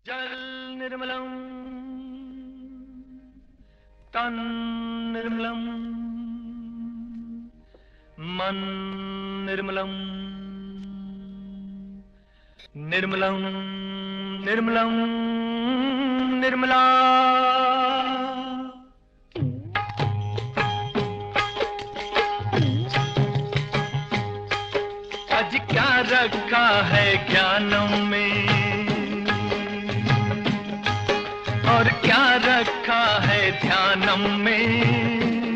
जल निर्मलम तन निर्मलम मन निर्मलम निर्मलम निर्मलम निर्मला। आज क्या रखा है ज्ञानम में और क्या रखा है ध्यानम में।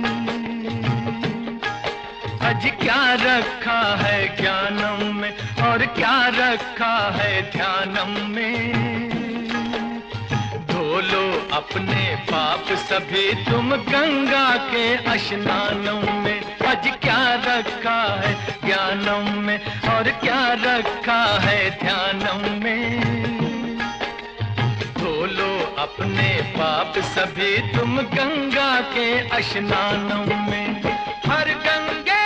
आज क्या रखा है ज्ञानम में और क्या रखा है ध्यानम में। धो लो अपने पाप सभी तुम गंगा के स्नानम में। आज क्या रखा है ज्ञानम में और क्या रखा है ध्यानम में। धो लो अपने पाप सभी तुम गंगा के स्नानम में। हर गंगे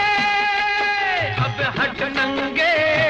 अब हट नंगे।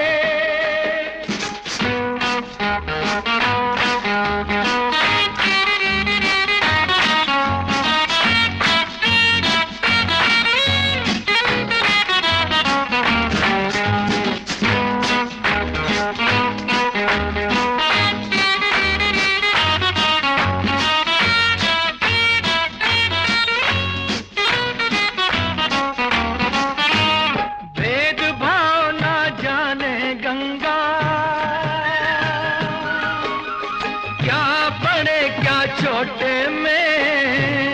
छोटे में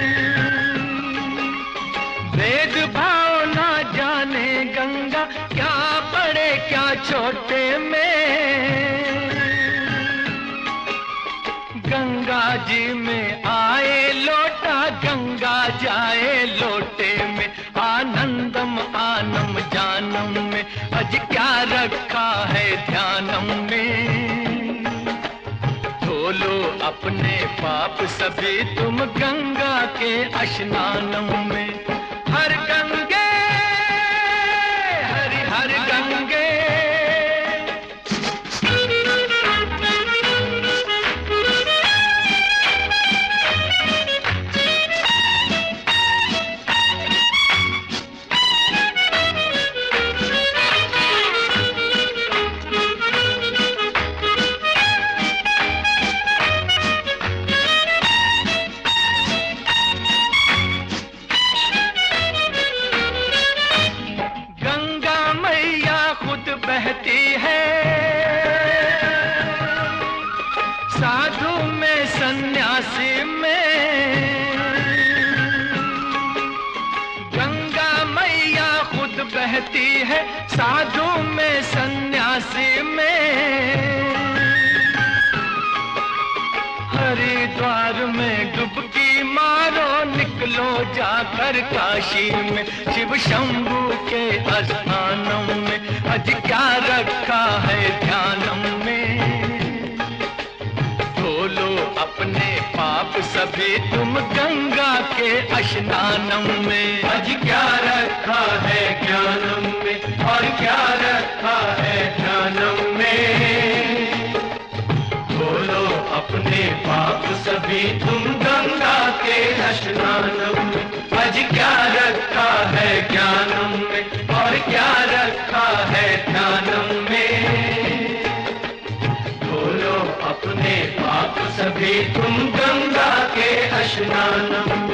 भेदभाव ना जाने गंगा, क्या बड़े क्या छोटे में। गंगा जी में आए लोटा, गंगा जाए लोटे में। आनंदम आनम जानम में, आज क्या रखा है ध्यानम में। धो लो अपने पाप सभी तुम गंगा के स्नानम में। हर गंगे हरि हर गंगे। बहती है साधु में सन्यासी में। गंगा मैया खुद बहती है साधु में सन्यासी में। हरिद्वार में डुबकी मारो, निकलो जाकर काशी में। शिव शंभू के स्थानम में, आज क्या रखा है ध्यानम में। धो लो अपने पाप सभी तुम गंगा के स्नानम में। आज क्या रखा है ज्ञानम में और क्या रखा है ध्यानम में। धो लो अपने पाप सभी तुम गंगा के स्नानम में। आज क्या रखा है ज्ञानम में और क्या रखा है ध्यानम में। धो लो अपने पाप सभी तुम गंगा के स्नानम में।